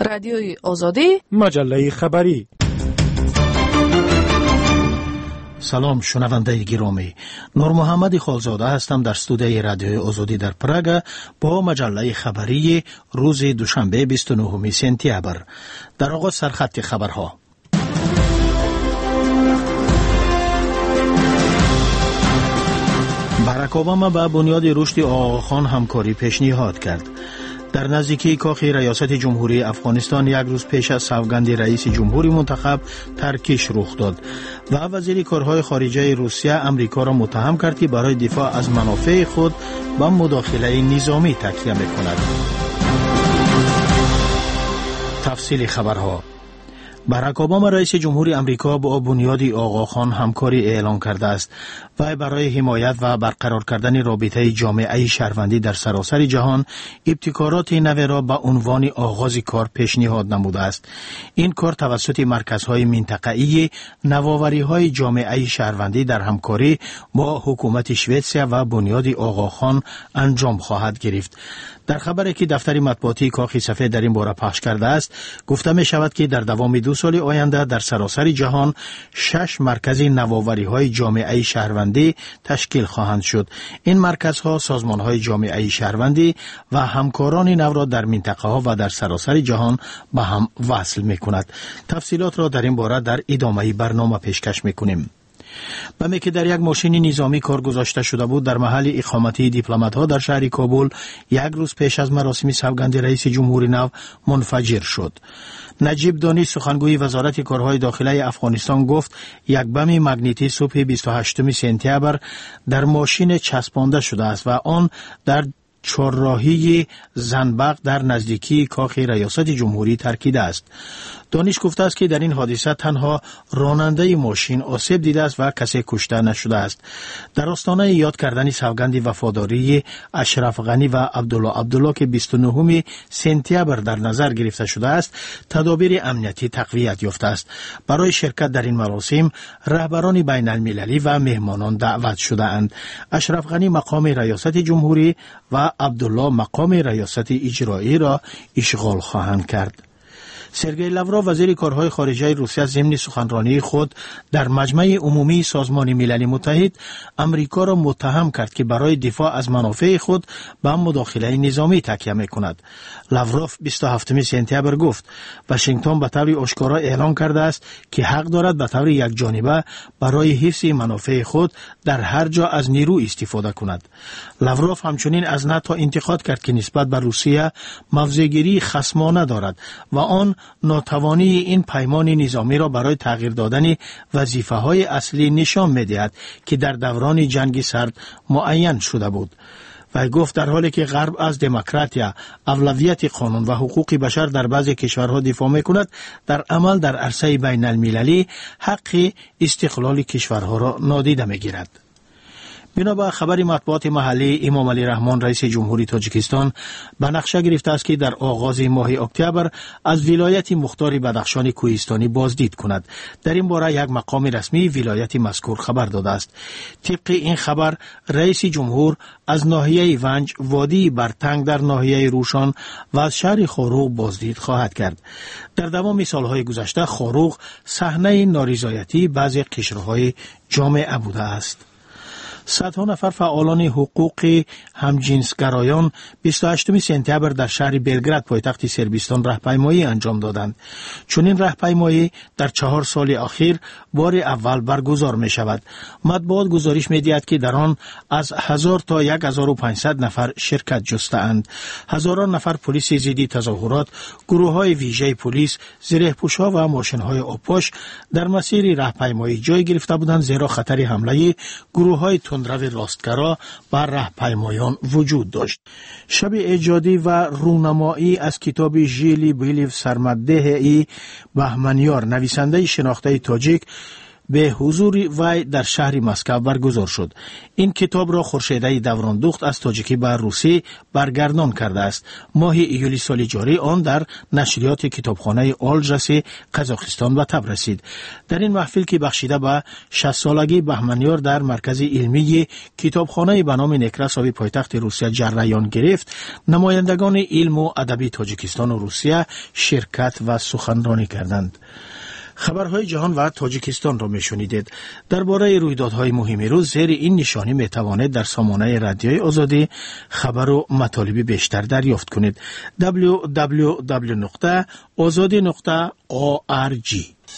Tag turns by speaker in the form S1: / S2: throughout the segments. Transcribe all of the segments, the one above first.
S1: رادیوی آزادی،
S2: مجله خبری.
S3: سلام شنونده گرامی، نور محمد خالزاده هستم در استودیوی رادیوی آزادی در پراگ با مجله خبری روز دوشنبه 29 سپتامبر. در آغاز سرخط خبرها. باراک اوباما با بنیاد رشد آقاخان همکاری پیشنهاد کرد. در نزدیکی کاخ ریاست جمهوری افغانستان یک روز پیش از سوگند رئیس جمهوری منتخب ترکیش رخ داد و وزیر کارهای خارجه روسیه امریکا را متهم کرد که برای دفاع از منافع خود به مداخله نظامی تکیه می‌کند. تفصیل خبرها. باراک اوباما رئیس جمهوری امریکا با بنیاد آقاخان همکاری اعلان کرده است و برای حمایت و برقرار کردن رابطه جامعه شهروندی در سراسر جهان ابتکارات نو را به عنوان آغاز کار پیشنهاد نموده است. این کار توسط مرکزهای منطقه‌ای نوآوری‌های جامعه شهروندی در همکاری با حکومت سوئیسرا و بنیاد آقاخان انجام خواهد گرفت. در خبری که دفتر مطبوعاتی کاخ سفید در این باره پخش کرده است، گفته می شود که در دوام 2 سال آینده در سراسر جهان 6 مرکز نوآوری‌های جامعه شهروندی تشکیل خواهند شد. این مرکزها سازمان‌های جامعه شهروندی و همکاران نو را در منطقه‌ها و در سراسر جهان به هم وصل می‌کند. تفصیلات را در این باره در ادامه برنامه پیشکش می‌کنیم. بمی که در یک ماشین نظامی کار گذاشته شده بود در محل اقامتی دیپلمات‌ها در شهر کابل یک روز پیش از مراسم سوگند رئیس جمهوری نو منفجر شد. نجیب دانی سخنگوی وزارت کارهای داخلی افغانستان گفت یک بم مگنیتی صبح 28 سپتامبر در ماشین چسبانده شده است و آن در چهارراهی زنبق در نزدیکی کاخ ریاست جمهوری ترکیده است. دانش گفته است که در این حادثه تنها راننده ماشین آسیب دیده است و کسی کشته نشده است. در آستانه یاد کردن سوگند وفاداری اشرف غنی و عبدالله که 29 سپتامبر در نظر گرفته شده است، تدابیر امنیتی تقویت یافته است. برای شرکت در این مراسم رهبران بین المللی و مهمانان دعوت شده اند. اشرف غنی مقام ریاست جمهوری و عبدالله مقام ریاست اجرایی را اشغال خواهند کرد. سرگئی لاوروف وزیر کارهای خارجه روسیه ضمن سخنرانی خود در مجمع عمومی سازمان ملل متحد امریکا را متهم کرد که برای دفاع از منافع خود به مداخله نظامی تکیه می‌کند. لاوروف 27 سپتامبر گفت واشنگتن به طور آشکارا اعلان کرده است که حق دارد به طور یکجانبه برای حفظ منافع خود در هر جا از نیرو استفاده کند. لاوروف همچنین از ناتو انتقاد کرد که نسبت به روسیه موضع‌گیری خصمانه دارد و آن ناتوانی این پیمان نظامی را برای تغییر دادن وظیفه‌های اصلی نشان می‌دهد که در دوران جنگ سرد معین شده بود. و گفت در حالی که غرب از دموکراتیا، اولویت قانون و حقوق بشر در بعضی کشورها دفاع می‌کند، در عمل در عرصه بین المللی حق استقلال کشورها را نادیده می‌گیرد. بنابر خبر مطبوعات محلی، امام علی رحمان رئیس جمهوری تاجیکستان به نقشه گرفته است که در آغاز ماه اکتبر از ولایت مختار بدخشان کوهستانی بازدید کند. در این باره یک مقام رسمی ولایت مذکور خبر داده است. طبق این خبر رئیس جمهور از ناحیه ونج، وادی برتنگ در ناحیه روشان و از شهر خاروق بازدید خواهد کرد. در دوام سالهای گذشته خاروق صحنه نارضایتی بعضی قشرهای جامعه بوده است. صدها نفر فعالان حقوق همجنسگرایان 28 سپتامبر در شهر بلگراد پایتخت صربستان راهپیمایی انجام دادند. چنین راهپیمایی در 4 سال اخیر بار اول برگزار می شود. مطبوعات گزارش می دهد که در آن از 1000 تا 1500 نفر شرکت جسته‌اند. هزاران نفر پلیس ضد تظاهرات، گروه‌های ویژه پلیس، زره‌پوش‌ها و ماشین‌های آبپاش در مسیر راهپیمایی جای گرفته بودند، زیرا خطر حمله گروه‌های تندرو راستگرا بر راهپیمایان وجود داشت. شب ایجادی و رونمایی از کتاب ژیلی بیلیف سرمده ای بهمنیار، نویسنده شناخته تاجیک، به حضور وی در شهر مسکو برگزار شد. این کتاب را خورشیده دوراندخت از تاجیکی به روسی برگردان کرده است. ماه ایولی سال جاری آن در نشریات کتابخانه آلژسی قزاقستان به تب رسید. در این محفل که بخشیده به 60 سالگی بهمنیار در مرکز علمی کتابخانه به نام نکراساوی پایتخت روسیه جریان گرفت، نمایندگان علم و ادبی تاجیکستان و روسیه شرکت و سخنرانی کردند. خبرهای جهان و تاجیکستان را میشنیدید. درباره رویدادهای مهم روز زیر این نشانی میتوانید در سامانه رادیوی آزادی خبر و مطالب بیشتر دریافت کنید. www.azadi.org.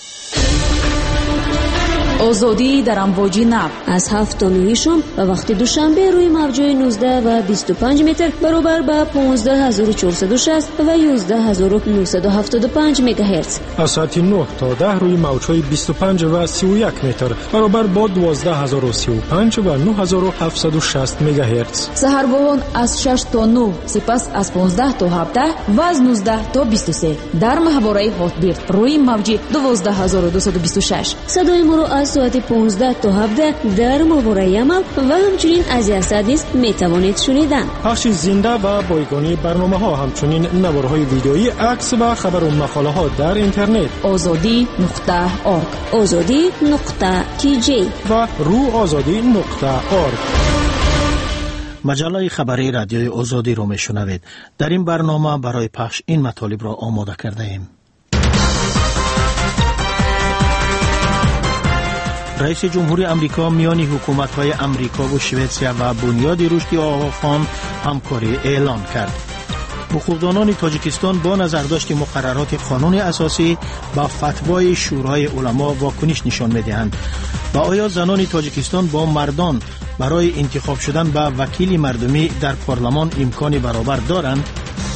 S1: آزادی در امواج نو
S2: از 7 تا 9 شام و وقت دوشنبه روی موج‌های 19 و 25 متر برابر با 15460 و 11975 مگاهرتز.
S4: از ساعت 9 تا 10 روی موج‌های 25 و 31 متر برابر با 12035 و 9760 مگاهرتز.
S1: سحرگاهان از 6 تا 9، سپس از 15 تا 17 و از 19 تا 23 در ماهواره هاتبیرد روی موج 12226.
S2: صدای ما را از ساعت 15 تا 17 در ماهواره عمل و همچنین از یاسد نیز میتوانید شنیدن.
S4: پخش زنده و بایگانی برنامه ها، همچنین نوارهای ویدیویی، عکس و خبر و مقاله ها در اینترنت
S1: azadi.org
S2: azadi.kj
S4: و روآزادی.org.
S3: مجله خبری رادیوی آزادی رو میشنوید. در این برنامه برای پخش این مطالب را آماده کرده ایم. رئیس جمهوری امریکا میان حکومت‌های امریکا و شوئدیا و بنیاد رشد آقاخان همکاری اعلان کرد. حقوقدانان تاجیکستان با نظرداشت مقررات قانون اساسی با فتوای شورای علما واکنش نشان می‌دهند. و آیا زنان تاجیکستان با مردان برای انتخاب شدن به وکیل مردمی در پارلمان امکان برابر دارند؟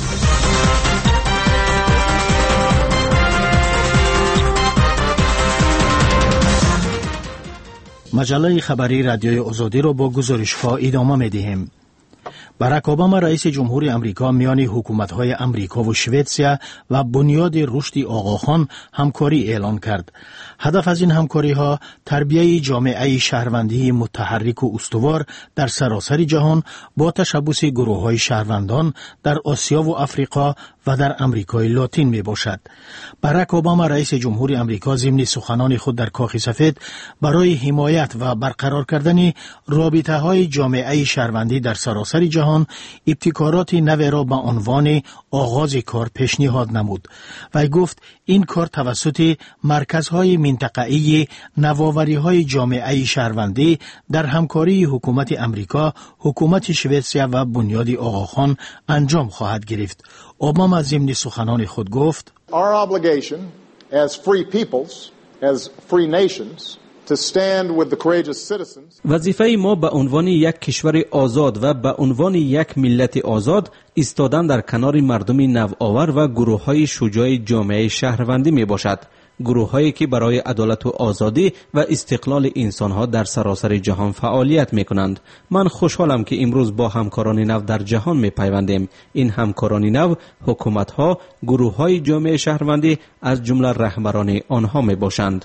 S3: مجله خبری رادیوی آزادی را با گزارش‌ها ادامه می‌دهیم. باراک اوباما رئیس جمهوری امریکا میان حکومت‌های امریکا و شوئدیا و بنیاد رشد آقاخان همکاری اعلان کرد. هدف از این همکاری‌ها تربیت جامعه شهروندی متحرک و استوار در سراسر جهان با تشبث گروه‌های شهروندان در آسیا و افریقا و در امریکای لاتین می باشد. باراک اوباما رئیس جمهوری امریکا ضمن سخنان خود در کاخ سفید برای حمایت و برقرار کردن رابطه‌های جامعه شهروندی در سراسر جهان ابتکارات نو را به عنوان آغاز کار پیشنهاد نمود. وی گفت این کار توسط مرکزهای منطقه‌ای نوآوری‌های جامعه شهروندی در همکاری حکومت امریکا، حکومت شوئدیا و بنیاد آقاخان انجام خواهد گرفت. اوباما ضمن سخنان خود گفت:
S5: Our obligation as free peoples, as free nations, to stand with the courageous citizens.
S6: وظیفه ما به عنوان یک کشور آزاد و به عنوان یک ملت آزاد ایستادن در کنار مردم نوآور و گروه‌های شجاع جامعه شهروندی می باشد. گروه‌هایی که برای عدالت و آزادی و استقلال انسان‌ها در سراسر جهان فعالیت می‌کنند. من خوشحالم که امروز با همکاران نو در جهان می‌پیوندیم. این همکاران نو حکومت‌ها، گروه‌های جامعه شهروندی از جمله رهبران آنها می‌باشند.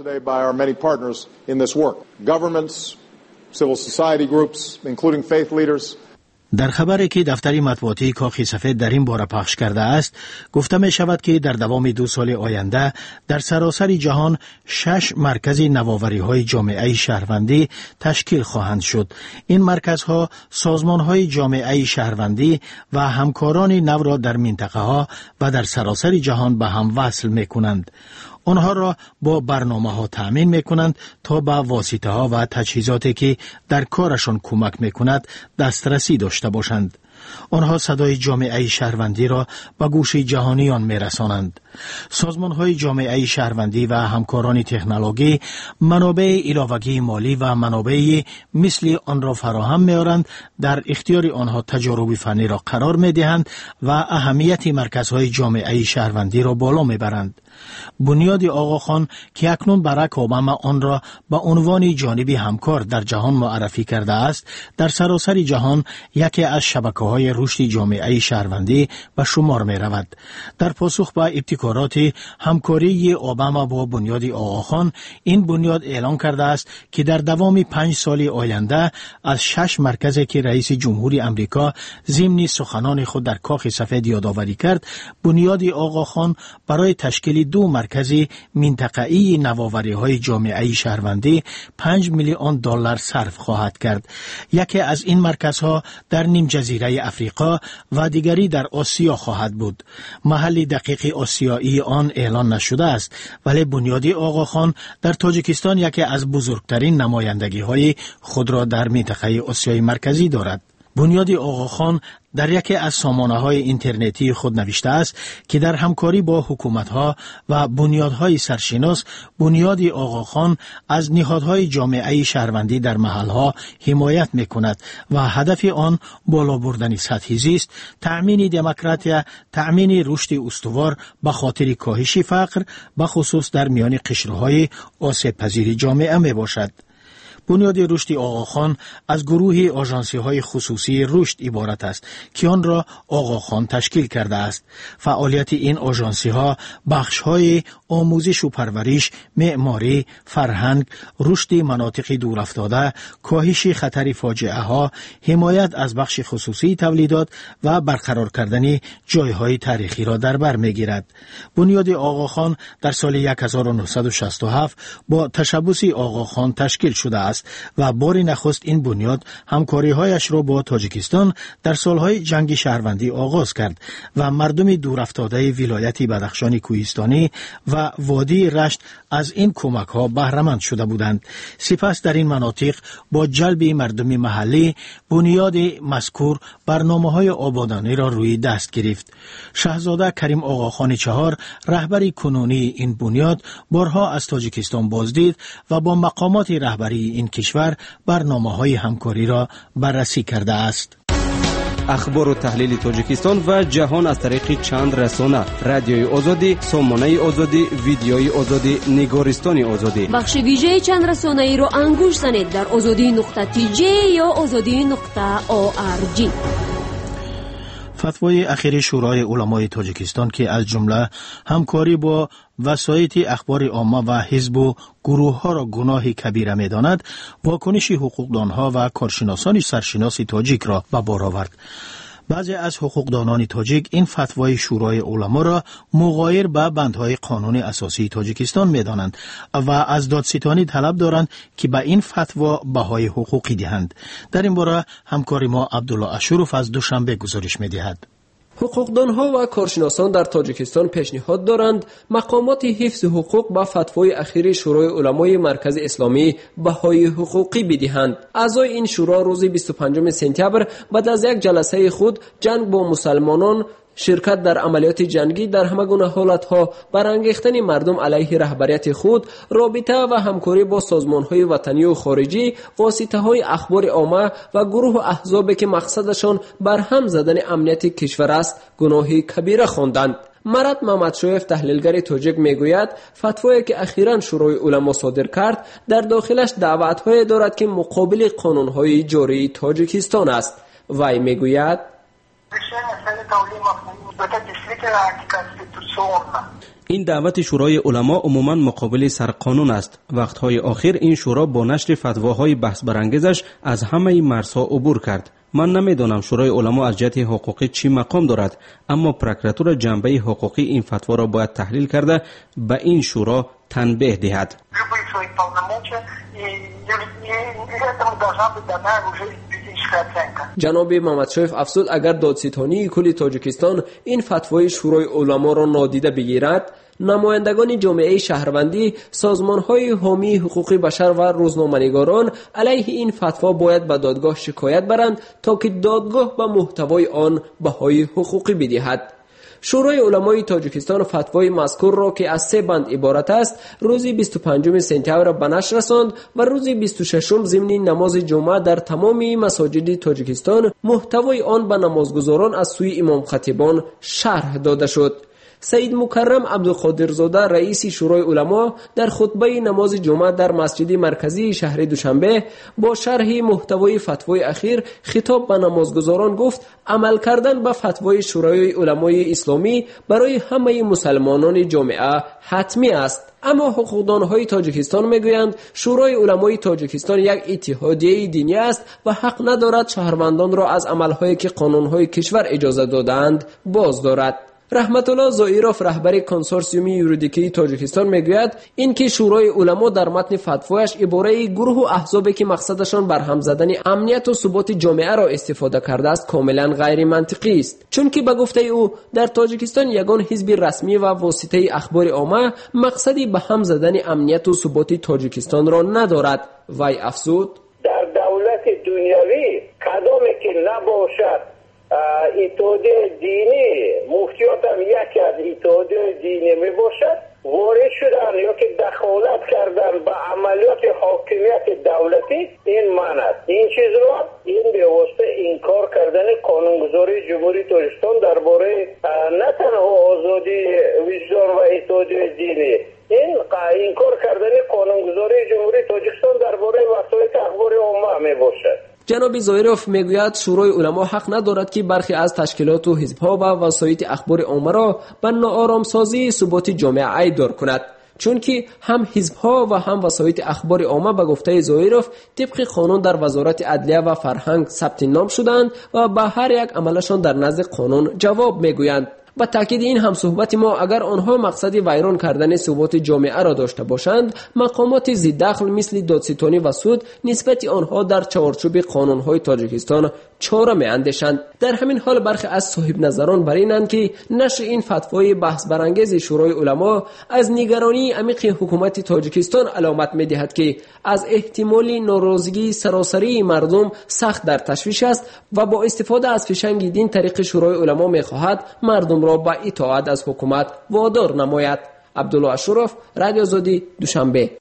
S3: در خبری که دفتر مطبوعاتی کاخ سفید در این باره پخش کرده است، گفته می شود که در دوام 2 سال آینده در سراسر جهان 6 مرکز نوآوری های جامعه شهروندی تشکیل خواهند شد. این مرکزها سازمان های جامعه شهروندی و همکاران نو را در منطقه ها و در سراسر جهان به هم وصل می کنند. آنها را با برنامه ها تأمین می کنند تا به واسطه ها و تجهیزاتی که در کارشان کمک می کند دسترسی داشته باشند. آنها صدای جامعه شهروندی را به گوش جهانیان می رسانند. سازمان های جامعه شهروندی و همکاران تکنولوژی منابع علاوگی مالی و منابع مثل آن را فراهم می آورند، در اختیار آنها تجارب فنی را قرار می دهند و اهمیت مرکزهای جامعه شهروندی را بالا می برند. بنیاد آقاخان که اکنون باراک اوباما آن را به عنوان جانبی همکار در جهان معرفی کرده است، در سراسر جهان یکی از شبکه‌های رشد جامعه شهروندی به شمار می رود. در پاسخ به ابتکارات همکاری اوباما با بنیاد آقاخان، این بنیاد اعلان کرده است که در دوام 5 سال آینده از 6 مرکزی که رئیس جمهوری امریکا ضمن سخنان خود در کاخ سفید یادآوری کرد، بنیاد آقاخان برای تشکیل 2 مرکز منطقه‌ای نوآوری‌های جامعه شهروندی 5 میلیون دلار صرف خواهد کرد. یکی از این مرکزها در نیم جزیره افریقا و دیگری در آسیا خواهد بود. محل دقیق آسیایی آن اعلان نشده است، ولی بنیاد آقاخان در تاجیکستان یکی از بزرگترین نمایندگی‌های خود را در منطقه آسیای مرکزی دارد. بنیاد آقاخان در یکی از سامانه‌های اینترنتی خود نوشته است که در همکاری با حکومت‌ها و بنیادهای سرشناس، بنیاد آقاخان از نهادهای جامعه شهروندی در محل‌ها حمایت می‌کند و هدف آن بالا بردن سطح زیست، تأمین دموکراسی، تأمین رشد استوار به خاطر کاهش فقر، به خصوص در میان قشرهای آسیب‌پذیر جامعه میباشد. بنیاد رشد آقاخان از گروه آژانسی‌های خصوصی رشد عبارت است که آن را آقاخان تشکیل کرده است. فعالیت این آژانسی‌ها بخش‌های آموزش و پرورش، معماری، فرهنگ، رشد مناطق دورافتاده، کاهش خطر فاجعه‌ها، حمایت از بخش خصوصی تولیدات و برقرار کردن جای‌های تاریخی را در بر می‌گیرد. بنیاد آقاخان در سال 1967 با تشبث آقاخان تشکیل شده است و بار نخست این بنیاد همکاری‌هایش را با تاجیکستان در سالهای جنگ شهروندی آغاز کرد و مردم دورافتاده ولایت بدخشان کوهستانی و وادی رشت از این کمک‌ها بهره‌مند شده بودند. سپس در این مناطق با جلب مردم محلی، بنیاد مذکور برنامه‌های آبادانی را روی دست گرفت. شاهزاده کریم آقاخان چهار، رهبر کنونی این بنیاد، بارها از تاجیکستان بازدید و با مقامات رهبری این کشور برنامه‌های همکاری را بررسی کرده است.
S6: اخبار و تحلیل تاجیکستان و جهان از طریق چند رسانه: رادیوی آزادی، سامانه آزادی، ویدیوی آزادی، نگارستان آزادی.
S2: بخش ویژه چند رسانه ای را انگوش زنید در azadi.tj یا azadi.org.
S3: فتوای اخیر شورای علمای تاجیکستان که از جمله همکاری با وسایط اخبار عامه و حزب و گروه ها را گناه کبیره می داند، واکنش حقوقدانها و کارشناسان سرشناس تاجیک را به بار آورد. بعضی از حقوقدانان تاجیک این فتوای شورای علما را مغایر به بندهای قانون اساسی تاجیکستان می دانند و از دادستانی طلب دارند که به این فتوا بهای حقوقی دهند. در این باره همکار ما عبدالله اشروف از دوشنبه گزارش می دهد.
S7: حقوقدانها و کارشناسان در تاجیکستان پیشنهاد دارند مقامات حفظ حقوق با فتوای اخیر شورای علمای مرکز اسلامی بهای حقوقی بدهند. اعضای این شورا روز 25 سپتامبر بعد از یک جلسه خود جنگ با مسلمانان، شرکت در عملیات جنگی در همه گونه حالتها، برانگیختن مردم علیه رهبریت خود، رابطه و همکاری با سازمان‌های وطنی و خارجی، واسطه‌های اخبار عامه و گروه و احزابی که مقصدشان برهم زدن امنیت کشور است، گناه کبیره خواندند. مراد محمدشایف تحلیلگر تاجیک میگوید فتوایی که اخیراً شورای علما صادر کرد در داخلش دعوت‌های دارد که مقابل قانون‌های جاری تاجیکستان است. وی میگوید
S6: این دعوت شورای علما عموماً مقابل سرقانون است. وقتهای آخر این شورا با نشر فتواهای بحث برانگیزش از همه مرزها عبور کرد. من نمیدانم شورای علما از جهت حقوقی چی مقام دارد، اما پروکراتور جنبه حقوقی این فتوا را باید تحلیل کرده به این شورا تنبیه دهد.
S7: جناب محمدشایف افزود اگر دادستانی کل تاجیکستان این فتوای شورای علما را نادیده بگیرد، نمایندگان جامعه شهروندی، سازمان‌های حامی حقوق بشر و روزنامه‌نگاران علیه این فتوا باید به دادگاه شکایت برند تا که دادگاه به محتوای آن بهای حقوقی بدهد. شورای علمای تاجیکستان فتوای مذکور را که از 3 بند عبارت است، روز 25 سپتامبر به نشر رساند و روز 26 ضمن نماز جمعه در تمام مساجد تاجیکستان محتوای آن به نمازگزاران از سوی امام خطیبان شرح داده شد. سید مکرم عبدالقادرزاده رئیس شورای علما در خطبه نماز جمعه در مسجد مرکزی شهر دوشنبه با شرح محتوای فتوای اخیر خطاب به نمازگزاران گفت عمل کردن به فتوای شورای علمای اسلامی برای همه مسلمانان جامعه حتمی است. اما حقوقدانهای تاجیکستان میگویند شورای علمای تاجیکستان یک اتحادیه دینی است و حق ندارد شهروندان را از عملهایی که قانونهای کشور اجازه دادند باز دارد. رحمت الله زائیروف رهبر کنسورسیوم یوریدیکی تاجیکستان میگوید اینکه شورای علما در متن فتوایش عباره گروه و احزابی که مقصدشان برهم زدن امنیت و ثبات جامعه را استفاده کرده است کاملا غیر منطقی است، چون که به گفته او در تاجیکستان یگان حزب رسمی و واسطه اخبار عامه مقصدی به هم زدن امنیت و ثبات تاجیکستان را ندارد. وی افزود
S8: در دولت دنیوی کدامی که نباشد اتحادیه دینی، مفتیات هم یکی از اتحادیه دینی می باشد، وارد شدن یا که دخالت کردن به عملیات حاکمیت دولتی، این معنی است. این چیز را این به واسطه انکار کردن قانونگذاری جمهوری تاجیکستان درباره نه تنها آزادی وجدان و اتحادیه دینی، این انکار کردن قانونگذاری جمهوری تاجیکستان درباره وسایل اخبار عامه می باشد.
S7: جناب زائیروف میگوید شورای علما حق ندارد که برخی از تشکیلات و حزب‌ها و وسایط اخبار عامه را به ناآرامسازی ثبات جامعه ایدار کند، چون که هم حزب‌ها و هم وسایط اخبار عامه به گفته زائیروف طبق قانون در وزارت عدلیه و فرهنگ ثبت نام شدند و به هر یک عملشان در نزد قانون جواب میگویند. با تاکید این همصحبت ما اگر آنها مقصد ویران کردن ثبات جامعه را داشته باشند، مقامات ضد دخل مثل دادستانی و سود نسبت آنها در چارچوب قانون‌های تاجیکستان چاره می‌اندیشند. در همین حال برخی از صاحب نظران بر اینند که نشر این فتوای بحث برانگیز شورای علما از نگرانی عمیق حکومت تاجیکستان علامت می‌دهد که از احتمال ناراضگی سراسری مردم سخت در تشویش است و با استفاده از فشنگ دین طریق شورای علما می‌خواهد مردم را به اطاعت از حکومت وادار نماید. عبدالله اشرف، رادیو آزادی، دوشنبه.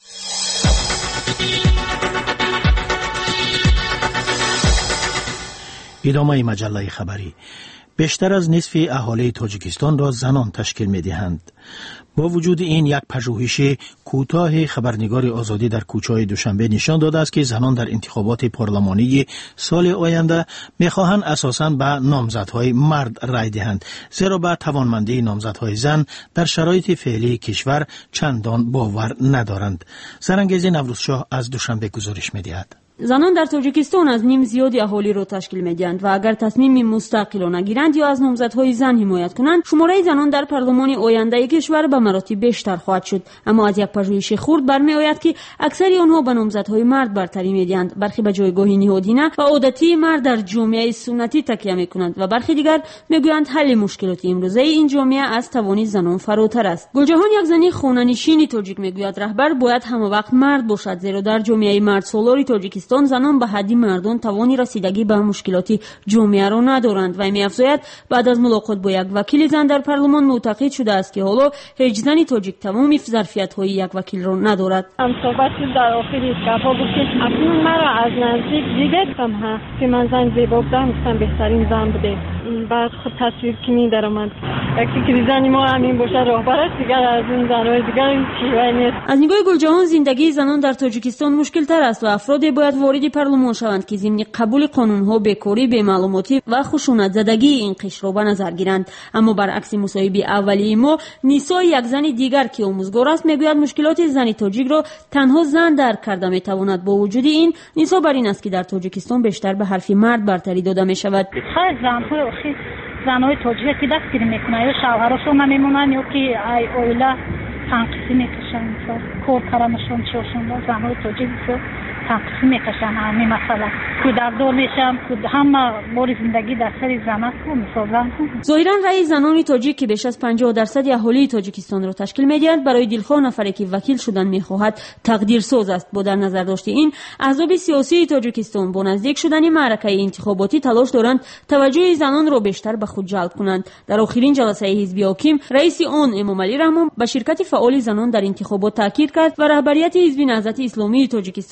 S3: ادامه مجله خبری. بیشتر از نصف اهالی تاجیکستان را زنان تشکیل می‌دهند. با وجود این یک پژوهش کوتاه خبرنگار آزادی در کوچه‌های دوشنبه نشان داده است که زنان در انتخابات پارلمانی سال آینده می‌خواهند اساساً به نامزدهای مرد رای دهند، زیرا به توانمندی نامزدهای زن در شرایط فعلی کشور چندان باور ندارند. سرانگیز نوروزشاه از دوشنبه گزارش می‌دهد.
S2: زنان در تاجیکستان از نیم زیادی اهالی را تشکیل می‌دهند و اگر تصمیم مستقلانه گیرند یا از نامزدهای زن حمایت کنند، شماره زنان در پارلمان آینده کشور به مراتب بیشتر خواهد شد. اما از یک پژوهش خرد برمی‌آید که اکثر آنها به نامزدهای مرد برتری می‌دهند. برخی به جایگاه نهادینه و عادتی مرد در جامعه سنتی تکیه می‌کنند و برخی دیگر می‌گویند حل مشکلات امروزه این جامعه از توان زنان فراتر است. گلجهان یک زنی خانه‌نشین تاجیک می‌گوید رهبر باید همه وقت مرد باشد، زیرا در جامعه مردسالار تاجیکستان زنان به حدی مردان توانی رسیدگی به مشکلات جامعه را ندارند. و می‌افزاید بعد از ملاقات با یک وکیل زن در پارلمان معتقد شده است که حالا هیچ زنی تاجیک تمام ظرفیت‌های یک وکیل را ندارد.
S9: هم صحبت در آخر گپ‌ها بود که اکنون مرا از نزدیک دیدم که من زن زیبا بودم، گفتم بهترین زن بوده. بعد خود تصویر که می‌دارم یکی که زنی ما همین باشه راهبر است، دیگر از این زن‌های دیگر چیزی نیست.
S2: از نگاه گلجهان زندگی زنان در تاجیکستان مشکل‌تر است و افراد باید وارد پارلمان شوند که ضمن قبول قانون‌ها بیکاری، بی‌معلوماتی و خشونت زدگی این قشر را به نظر گیرند. اما برعکس مصاحبه اولیه ما، نیسا یک زن دیگر که آموزگار است میگوید مشکلات زن تاجیک را تنها زن درک کرده میتواند. با وجود این، نیسا بر این است که در تاجیکستان بیشتر به حرف مرد برتری داده میشود.
S10: زن‌های تاجیک که دستگیری میکنن یا شوهرشون نمیمونن یا که اویلا تنقیصی میکشن، کار کارمشون چوشون زن‌های تاجیک تنقیصی میکشن. همین مثلا کودکدار میشن، همه بار زندگی در سر زن‌ها میسازن.
S2: ظاهراً رأی زنان تاجیک که بیش از 50% اهالی تاجیکستان را تشکیل میدهند برای دلخواه نفری که وکیل شدن میخواهد تقدیرساز است. با در نظر داشته این، احزاب سیاسی تاجیکستان با نزدیک شدن معرکه انتخاباتی تلاش دارند توجه زنان را بیشتر به خود جلب کنند. در آخرین جلسه حزب حاکم، رئیس آن امامعلی رحمان به شرکت فعال زنان در انتخابات تاکید کرد و رهبریت حزب نهضت اسلامی تاجیکستان هم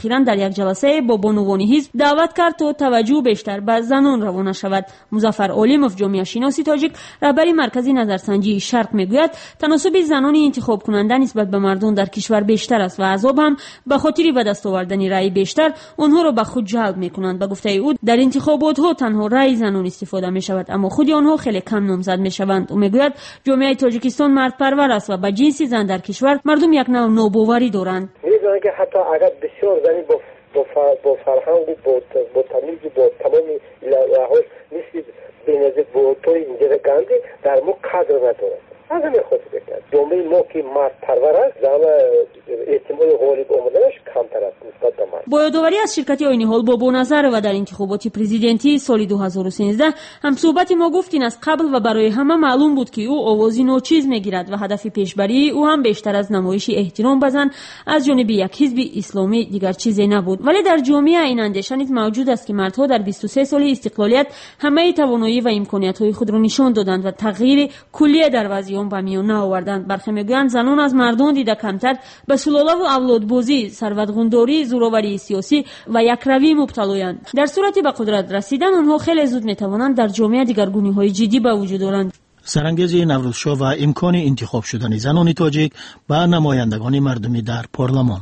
S2: اخیراً در یک جلسه با بانوان حزب دعوت کرد تا توجه بیشتر به زنان روانه شود. مظفر علیموف، جامعه شناس تاجیک، رهبر مرکز نظرسنجی شرق میگوید تناسب زنان انتخاب کننده نسبت به مردان در کشور بیشتر است و احزاب هم به خاطر به دست آوردن رأی بیشتر آنها را به خود جلب میکنند. به گفته او در انتخابات ها تنها رأی زنان استفاده می شود، اما خود آنها خیلی کم نامزد می شوند. او میگوید جامعه تاجیکستان مرد پرور است و به جنس زن در کشور مردم یک نوع ناباوری دارند.
S8: می‌دانند که حتی اگر بسیار زنی با فرهنگ با تمیز با تمام لحاظ نیست بنظر با توی اینجا گندی در مو قدر ندارد. از همین خود بکرد جامعه ما که مرد پرور است زن احتمال غالب آمدنش کمتر است نسبت به مرد.
S2: با یادآوری از شرکت عین حال با بونظر و در انتخابات پرزیدنتی سال 2013 هم صحبت ما گفتین از قبل و برای همه معلوم بود که او آوازی ناچیز میگیرد و هدف پیشبری او هم بیشتر از نمایش احترام به زن از جانب یک حزب اسلامی دیگر چیزی نبود. ولی در جامعه این اندیشه نیز موجود است که مردها در 23 سال استقلالیت همه توانایی و امکانیت‌های خود را نشان دادند و تغییر کلی در وضعیت به میان آوردند. برخی میگویند زنان از مردان دیده کمتر به سلاله و اولادبازی، ثروت‌گنداری، زورآوری سیاسی و یکروی مبتلایند. در صورتی به قدرت رسیدن آنها خیلی زود میتوانند در جامعه دیگرگونی‌های جدی به وجود آورند.
S3: سرانگیزی نوروزشاه و امکان انتخاب شدن زنان تاجیک به نمایندگان مردمی در پارلمان.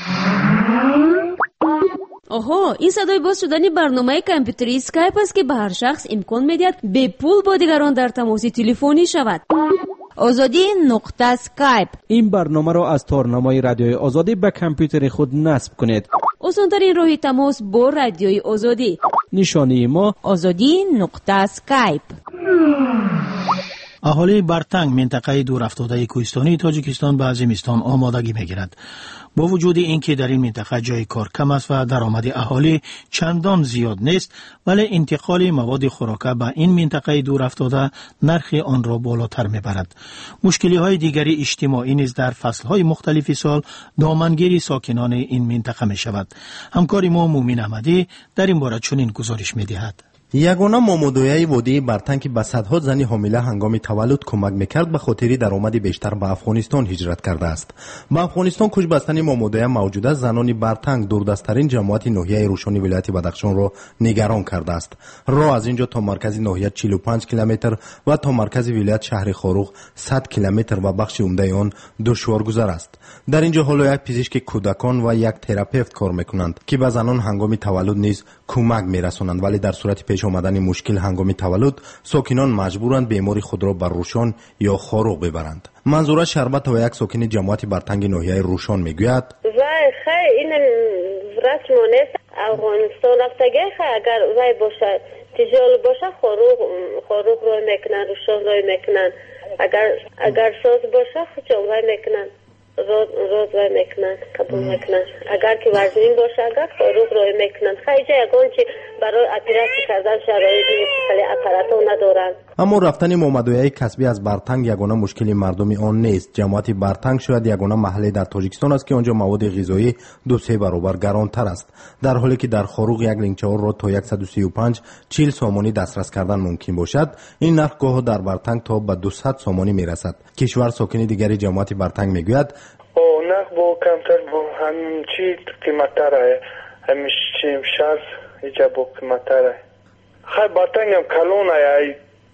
S1: آها، این صدای باز شدن برنامه کامپیوتری اسکایپ است که به هر شخص امکان میدهد به پول با دیگران در تماس تلفنی شود. آزادی نقطه اسکایپ.
S6: این برنامه را از تارنمای رادیوی آزادی به کامپیوتر خود نصب کنید.
S1: آسان‌ترین راه تماس با رادیوی آزادی.
S6: نشانی ما
S1: آزادی نقطه اسکایپ.
S3: اهالی برتنگ منطقه دور افتاده کوهستانی تاجیکستان به زمستان آمادگی میگیرد. با وجود اینکه در این منطقه جای کار کم است و درآمد اهالی چندان زیاد نیست، ولی انتقال مواد خوراکه به این منطقه دور افتاده نرخ آن را بالاتر میبرد. مشکلی های دیگری اجتماعی نیز در فصل های مختلف سال دامنگیر ساکنان این منطقه می شود. همکار ما مومین احمدی در این باره چنین گزارش میدهد.
S11: یگانه مامودویای وادی برتن که به صدها زنی حامله هنگام تولد کمک میکرد به خاطر درآمد بیشتر به افغانستان هجرت کرده است. به افغانستان کوچ بستن مامودویا موجود است. زنان برتنگ دوردستترین جماعت ناحیه روشن ولایت بدخشان را نگران کرده است. راه از اینجا تا مرکز ناحیه 45 کیلومتر و تا مرکز ولایت شهر خاروق 100 کیلومتر و بخش عمده آن دشوارگذر است. در اینجا حالا یک پزشک کودکان و یک تراپیوت کار میکنند که به زنان هنگام تولد نیز کمک میرسانند، ولی در صورت پیش آمدن مشکل هنگام تولد ساکنان مجبورند بیماری خود را بر روشن یا خاروق ببرند. منظوره شربت و یک ساکن جماعت برتنگ ناحیه روشن میگوید
S12: وای خیلی این رسم و نیست افغانستان رفتگی اگر وای باشه تجال باشه خاروق روی میکنن روشن روی میکنن اگر ساز باشه خود وای میکنن روز وای میکنن قبول میکنن اگر که وزنین باشه اگر خاروق روی میکنن خیلی یکان چی برای اپراسی کردن شرایط نیست خیلی اپراتو ندارن.
S11: اما رفتن مامدویای کسبی از برتنگ یگانه مشکل مردمی آن نیست. جماعت برتنگ شاید یگانه محله در تاجیکستان است که آنجا مواد غذایی 2-3 برابر گرانتر است، در حالی که در خاروق یک لینچه‌ور را تا 135 40 سامانی دسترس کردن ممکن باشد. این نرخ گاه در برتنگ تا به 200 سامانی میرسد. کشور ساکن دیگری جماعت برتنگ میگوید
S13: نرخ با کمتر با همین چی قیمت‌تره همیشه شهر اینجا با قیمت‌تره. خیلی برتنگ هم کلونه ای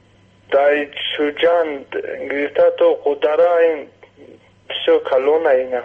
S13: دای شوجان گرفته تو قدره این بسیار کلونه اینا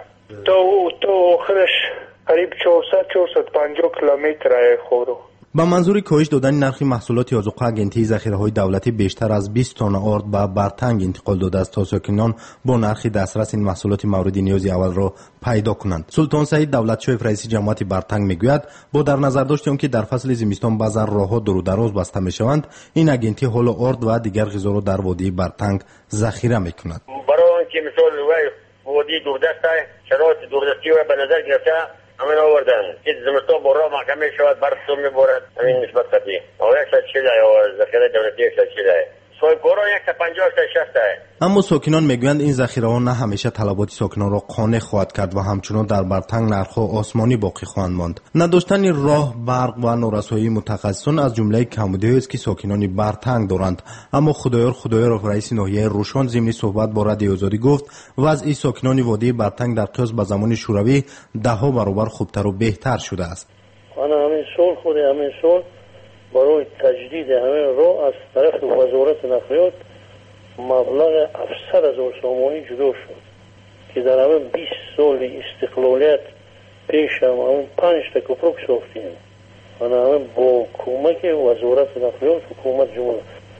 S13: تو آخرش قریب 400-450 کیلومتر خورو.
S11: با منظور کاهش دادن نرخ محصولات آذوقه اگنتی ذخیره‌های دولتی بیشتر از 20 تن آرد به برتنگ انتقال داده است تا ساکنان با نرخ دسترس این محصولات مورد نیاز اول را پیدا کنند. سلطان سعید دولتشویف رئیس جماعت برتنگ میگوید با در نظر داشت که در فصل زمستان بعضا راه‌ها دور و دراز بسته میشوند، این اگنتی حال آرد و دیگر غذا را در وادی برتنگ ذخیره میکند.
S14: برای اینکه مثال وادی دوردست شرایط دوردستی را به نظر گرفته همین آوردن که زمستان بارها محکمه شود برف تو میبارد همین نسبت قدیم یک ساعت شده یا ذخیره دولتی یک ساعت شده صاحب کارا 150 تا 60 تا.
S11: اما ساکنان میگویند این ذخیره ها نه همیشه طلبات ساکنان را قانع خواهد کرد و همچنان در برتنگ نرخ‌ها آسمانی باقی خواهند ماند. نداشتن راه، برق و نارسایی متخصصان از جمله کمبودی است که ساکنان برتنگ دارند. اما خدایار رئیس ناحیه روشان ضمن صحبت با رادیو آزادی گفت وضع ساکنان وادی برتنگ در قیاس به زمان شوروی 10 برابر خوبتر و بهتر شده است.
S15: همین سال برای تجدید همین راه از طرف وزارت نقلیات مبلغ 700,000 سامانی جدا شد که در همین 20 سال استقلالیت پیش همین 5 تا کوپرک ساختیم. همین با کمک وزارت نقلیات حکومت جمهوری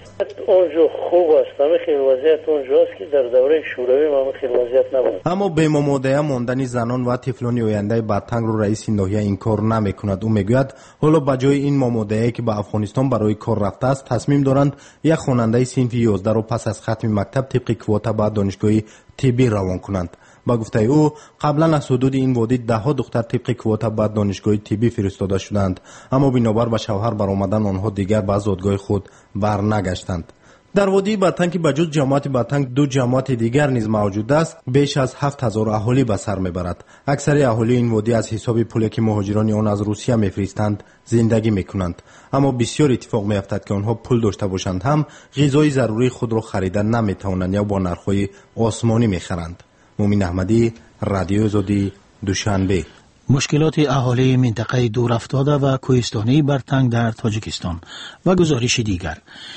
S15: اونجا خوب است. همه خیلی وضعیت اونجا است که در دوره شوروی همه خیلی وضعیت نبود.
S11: اما به ماماده‌ای ماندن زنان و طفلان آینده برتنگ رو رئیس ناحیه این کار نمیکند. او میگوید حالا بجای این ماماده‌ای که به افغانستان برای کار رفته است تصمیم دارند یک خواننده صنف 11 رو پس از ختم مکتب طبق کواتا به دانشگاه طبی روان کنند. با گفته او قبلا از حدود این وادی 10 دختر طبق کواتا به دانشگاه طبی فرستاده شدند، اما بنابر به شوهر برآمدن آنها دیگر به زادگاه خود برنگشتند. در وادی برتنگ که بجز جماعت برتنگ 2 جماعت دیگر نیز موجود است، بیش از 7000 اهالی به سر میبرد. اکثر اهالی این وادی از حساب پولی که مهاجران آن از روسیه میفرستند زندگی میکنند، اما بسیار اتفاق میافتد که آنها پول داشته باشند هم غذای ضروری خود را خریدن نمیتوانند یا با نرخ‌های آسمانی میخرند. مومن احمدی، رادیو آزادی، دوشنبه.
S3: مشکلات اهالی منطقه دورافتاده و کوهستانی برتنگ در تاجیکستان و گزارش دیگر.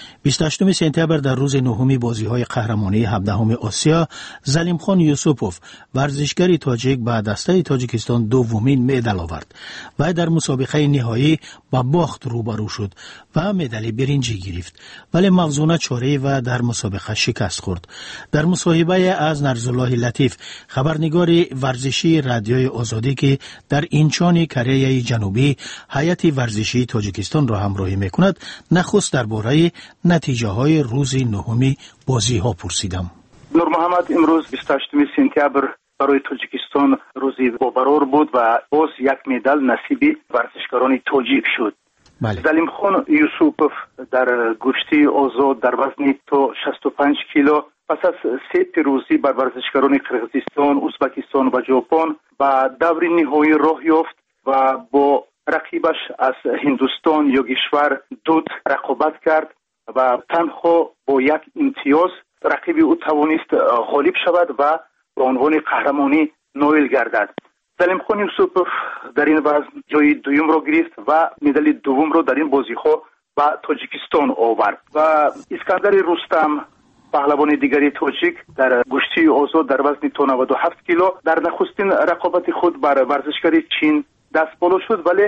S3: 28 سپتامبر در روز نهمی بازی‌های قهرمانی 17 آسیا، زلیم خان یوسوپوف ورزشکار تاجیک به دسته تاجیکستان دومین مدال آورد و در مسابقه نهایی با باخت روبرو شد و مدال برنجی گرفت، ولی مغزونه چاره و در مسابقه شکست خورد. در مصاحبه از نرزالله لطیف خبرنگار ورزشی رادیوی آزادی که در اینچان کره جنوبی هیئت ورزشی تاجیکستان را همراهی می‌کند، نخست درباره نتیجه های روز نهمی بازی ها پرسیدم.
S16: نور محمد، امروز 28 سپتامبر برای تاجیکستان روزی بابرار بود و باز یک مدال نصیب ورزشکاران تاجیک شد.
S3: بله.
S16: زلیم خان یوسوپوف در گشتی آزاد در وزن تا 65 کیلو پس از 3 روزی بر ورزشکاران قرقیزستان، ازبکستان و ژاپن با دور نهایی راه یافت و با رقیبش از هندوستان یوگیشور دود رقابت کرد و تنها با یک امتیاز رقیب او توانست غالب شود و به عنوان قهرمانی نایل گردد. زلیم خان یوسوپوف در این وزن جای دوم را گرفت و مدال دوم را در این بازی‌ها به تاجیکستان آورد و اسکندر رستم پهلوان دیگری تاجیک در گشتی آزاد در وزن تا 97 کیلو در نخستین رقابت خود بر ورزشکار چین دست بالا شد، ولی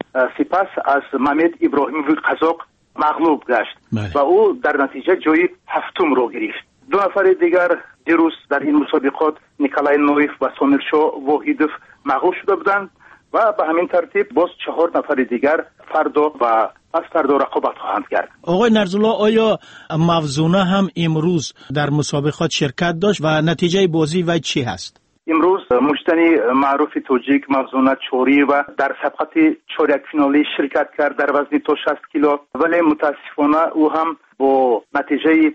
S16: سپس از محمد ابراهیموی قزاق مغلوب گشت و او در نتیجه جای 7 را گرفت. 2 نفر دیگر دیروز در این مسابقات نیکولای نویف و سامیرشاه واحدوف مغلوب شده بودند و به همین ترتیب باز 4 نفر دیگر فردا و پس فردا رقابت خواهند کرد.
S3: آقای نرزالله، آیا موزونه هم امروز در مسابقات شرکت داشت و نتیجه بازی و چی هست؟
S16: امروز مجتنی معروف تاجیک موزونه چوری و در سبقت چهارک فینالی شرکت کرد در وزن تا 60 کیلو، ولی متاسفانه او هم با نتیجه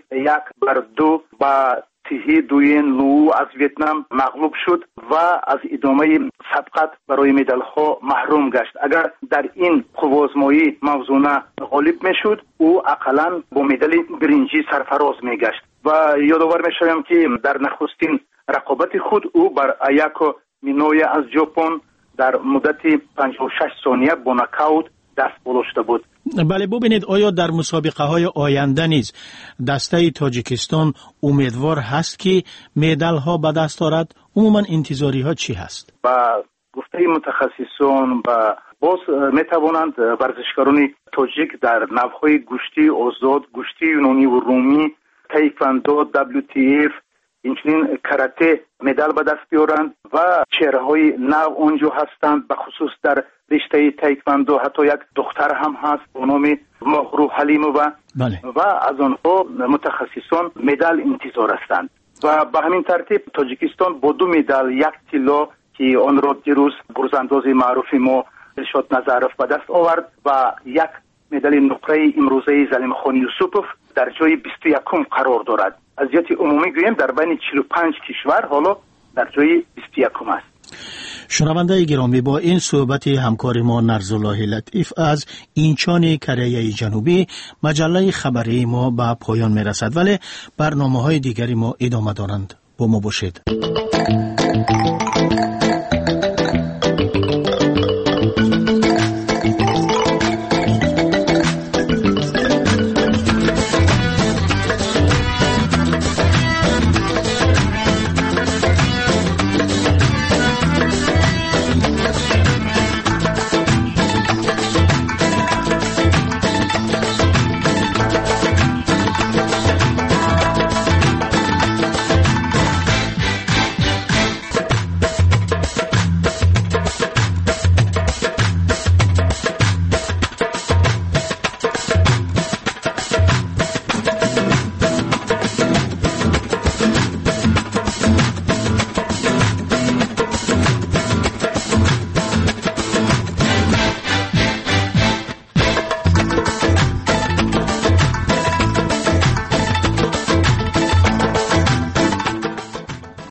S16: 1-2 با تیهی دوین لو از ویتنام مغلوب شد و از ادامه سبقت برای مدال ها محروم گشت. اگر در این قوازمایی موزونه غالب میشد، او اقلا با مدال برنجی سرفراز میگشت. و یادآور میشویم که در نخستین رقابت خود او بر ایاکو مینوی از ژاپن در مدت 56 ثانیه با نکاوت دست بالا شده بود.
S3: بله، ببینید آیا در مسابقه های آینده نیز دسته تاجیکستان امیدوار هست که مدال ها به دست آورد؟ عموما انتظاری ها چی هست؟
S16: با گفته متخصصان و باز میتوانند ورزشکاران تاجیک در نوعهای گشتی آزاد، گشتی یونانی و رومی، تایکواندو، WTF، اینچنین کاراته مدال به دست بیارند و چهره‌های نو آنجا هستند. به خصوص در رشته تایکواندو حتی یک دختر هم هست به نام مهرو حلیمووا و از آنها متخصصان مدال انتظار هستند. و به همین ترتیب تاجیکستان با 2 مدال 1 طلا که آن را دیروز گرزانداز معروف ما دلشاد نظرف به دست آورد و 1 مدال نقره امروزه زلیم خان یوسوپوف در جای 21 قرار دارد. وضعیت عمومی گویم در بین 45 کشور حالا در جای 21 است.
S3: شنونده گرامی، با این صحبت همکار ما نرزالله لطیف از اینچان کره جنوبی، مجله خبری ما به پایان می رسد، ولی برنامه های دیگری ما ادامه دارند. با ما باشید.